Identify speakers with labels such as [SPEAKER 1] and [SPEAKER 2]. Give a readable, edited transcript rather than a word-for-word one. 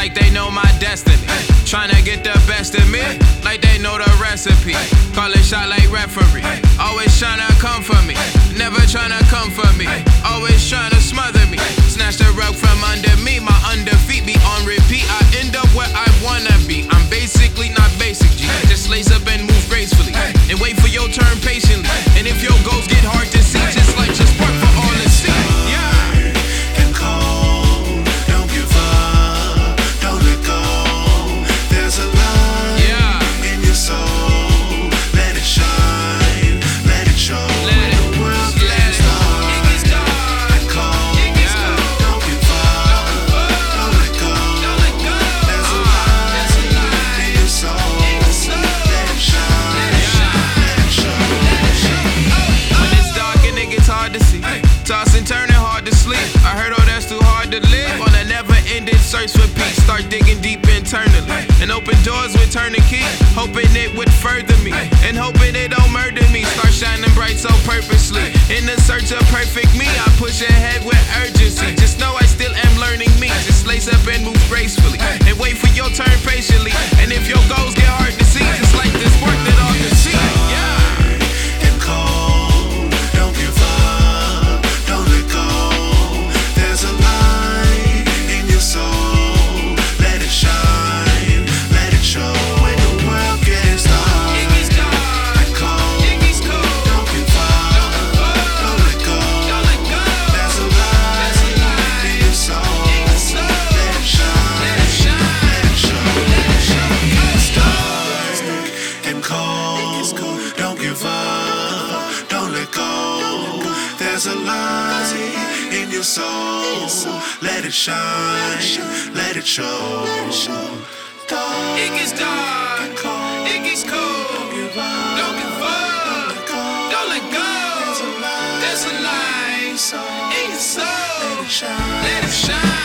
[SPEAKER 1] like they know my destiny. Tryna get the best of me, like they know the recipe. Call a shot like referee. Always tryna come for me, never tryna come for me. Always tryna smother me, snatch the rug from under me. My underfeet be on repeat. I end up where I wanna be. I'm basically not basic G. Just lace up and move gracefully, and wait for your turn patiently. And if your goals get hard to see, just like just work for all to see. Yeah. Search for peace, start digging deep internally, and open doors with turnkey, hoping it would further me, and hoping it don't murder me. Start shining bright so purposely, in the search of perfect me. I push ahead with urgency, just know I still am learning me. Just lace up and move gracefully, and wait for your turn patiently. And if your goals get hard to see, just like this work that all can see. Yeah.
[SPEAKER 2] There's a light in your soul. Let it shine, let it show.
[SPEAKER 1] It gets dark, it gets cold. Don't give up, don't let go. There's a light in your soul. Let it shine.